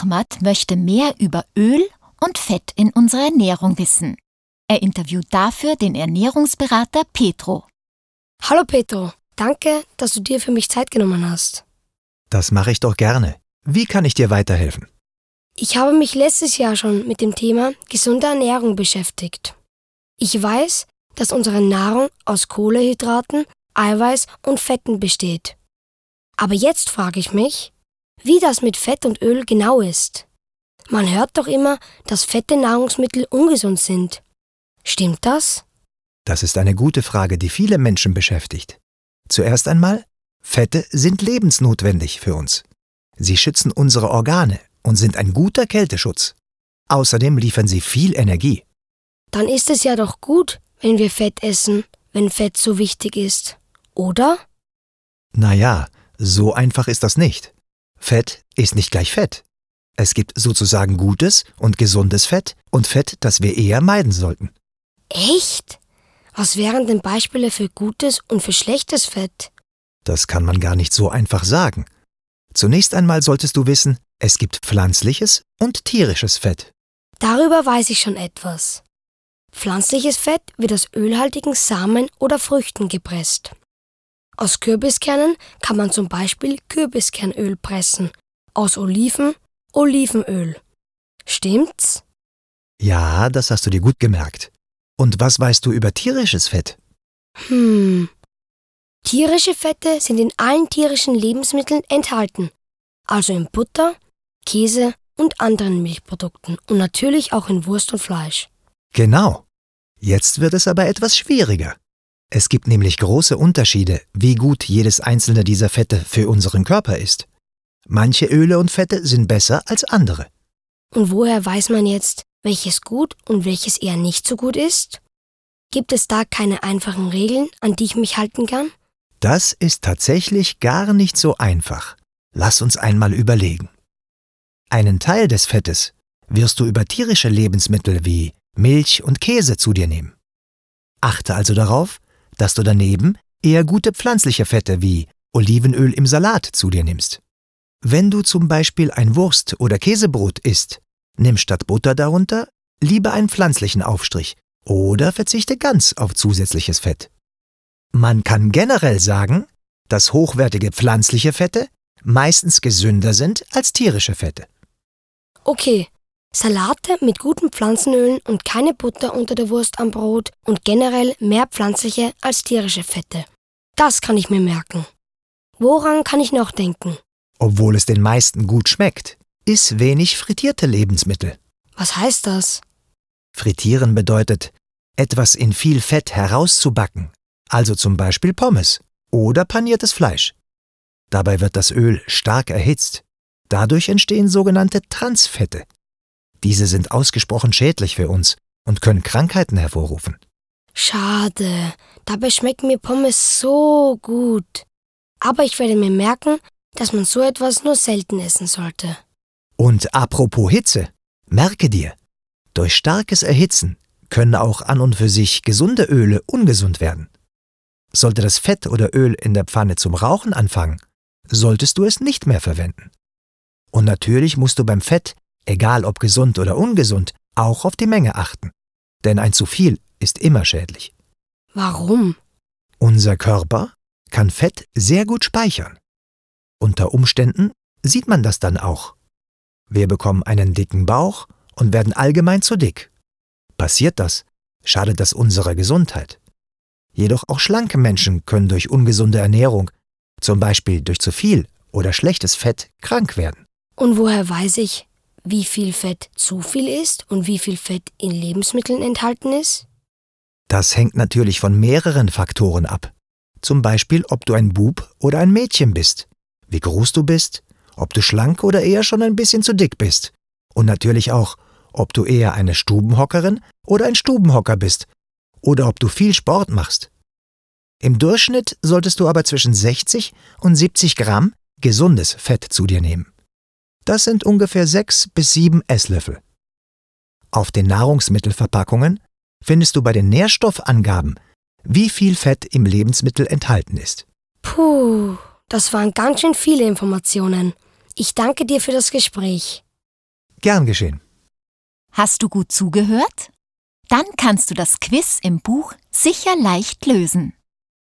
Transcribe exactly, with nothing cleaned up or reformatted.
Ahmad möchte mehr über Öl und Fett in unserer Ernährung wissen. Er interviewt dafür den Ernährungsberater Petro. Hallo Petro, danke, dass du dir für mich Zeit genommen hast. Das mache ich doch gerne. Wie kann ich dir weiterhelfen? Ich habe mich letztes Jahr schon mit dem Thema gesunde Ernährung beschäftigt. Ich weiß, dass unsere Nahrung aus Kohlenhydraten, Eiweiß und Fetten besteht. Aber jetzt frage ich mich, wie das mit Fett und Öl genau ist. Man hört doch immer, dass fette Nahrungsmittel ungesund sind. Stimmt das? Das ist eine gute Frage, die viele Menschen beschäftigt. Zuerst einmal, Fette sind lebensnotwendig für uns. Sie schützen unsere Organe und sind ein guter Kälteschutz. Außerdem liefern sie viel Energie. Dann ist es ja doch gut, wenn wir Fett essen, wenn Fett so wichtig ist, oder? Naja, so einfach ist das nicht. Fett ist nicht gleich Fett. Es gibt sozusagen gutes und gesundes Fett und Fett, das wir eher meiden sollten. Echt? Was wären denn Beispiele für gutes und für schlechtes Fett? Das kann man gar nicht so einfach sagen. Zunächst einmal solltest du wissen, es gibt pflanzliches und tierisches Fett. Darüber weiß ich schon etwas. Pflanzliches Fett wird aus ölhaltigen Samen oder Früchten gepresst. Aus Kürbiskernen kann man zum Beispiel Kürbiskernöl pressen, aus Oliven Olivenöl. Stimmt's? Ja, das hast du dir gut gemerkt. Und was weißt du über tierisches Fett? Hm. Tierische Fette sind in allen tierischen Lebensmitteln enthalten, also in Butter, Käse und anderen Milchprodukten und natürlich auch in Wurst und Fleisch. Genau. Jetzt wird es aber etwas schwieriger. Es gibt nämlich große Unterschiede, wie gut jedes einzelne dieser Fette für unseren Körper ist. Manche Öle und Fette sind besser als andere. Und woher weiß man jetzt, welches gut und welches eher nicht so gut ist? Gibt es da keine einfachen Regeln, an die ich mich halten kann? Das ist tatsächlich gar nicht so einfach. Lass uns einmal überlegen. Einen Teil des Fettes wirst du über tierische Lebensmittel wie Milch und Käse zu dir nehmen. Achte also darauf, dass du daneben eher gute pflanzliche Fette wie Olivenöl im Salat zu dir nimmst. Wenn du zum Beispiel ein Wurst- oder Käsebrot isst, nimm statt Butter darunter lieber einen pflanzlichen Aufstrich oder verzichte ganz auf zusätzliches Fett. Man kann generell sagen, dass hochwertige pflanzliche Fette meistens gesünder sind als tierische Fette. Okay, Salate mit guten Pflanzenölen und keine Butter unter der Wurst am Brot und generell mehr pflanzliche als tierische Fette. Das kann ich mir merken. Woran kann ich noch denken? Obwohl es den meisten gut schmeckt, iss wenig frittierte Lebensmittel. Was heißt das? Frittieren bedeutet, etwas in viel Fett herauszubacken, also zum Beispiel Pommes oder paniertes Fleisch. Dabei wird das Öl stark erhitzt. Dadurch entstehen sogenannte Transfette. Diese sind ausgesprochen schädlich für uns und können Krankheiten hervorrufen. Schade, dabei schmecken mir Pommes so gut. Aber ich werde mir merken, dass man so etwas nur selten essen sollte. Und apropos Hitze, merke dir, durch starkes Erhitzen können auch an und für sich gesunde Öle ungesund werden. Sollte das Fett oder Öl in der Pfanne zum Rauchen anfangen, solltest du es nicht mehr verwenden. Und natürlich musst du beim Fett, egal ob gesund oder ungesund, auch auf die Menge achten. Denn ein zu viel ist immer schädlich. Warum? Unser Körper kann Fett sehr gut speichern. Unter Umständen sieht man das dann auch. Wir bekommen einen dicken Bauch und werden allgemein zu dick. Passiert das, schadet das unserer Gesundheit. Jedoch auch schlanke Menschen können durch ungesunde Ernährung, zum Beispiel durch zu viel oder schlechtes Fett, krank werden. Und woher weiß ich, wie viel Fett zu viel ist und wie viel Fett in Lebensmitteln enthalten ist? Das hängt natürlich von mehreren Faktoren ab. Zum Beispiel, ob du ein Bub oder ein Mädchen bist, wie groß du bist, ob du schlank oder eher schon ein bisschen zu dick bist. Und natürlich auch, ob du eher eine Stubenhockerin oder ein Stubenhocker bist oder ob du viel Sport machst. Im Durchschnitt solltest du aber zwischen sechzig und siebzig Gramm gesundes Fett zu dir nehmen. Das sind ungefähr sechs bis sieben Esslöffel. Auf den Nahrungsmittelverpackungen findest du bei den Nährstoffangaben, wie viel Fett im Lebensmittel enthalten ist. Puh, das waren ganz schön viele Informationen. Ich danke dir für das Gespräch. Gern geschehen. Hast du gut zugehört? Dann kannst du das Quiz im Buch sicher leicht lösen.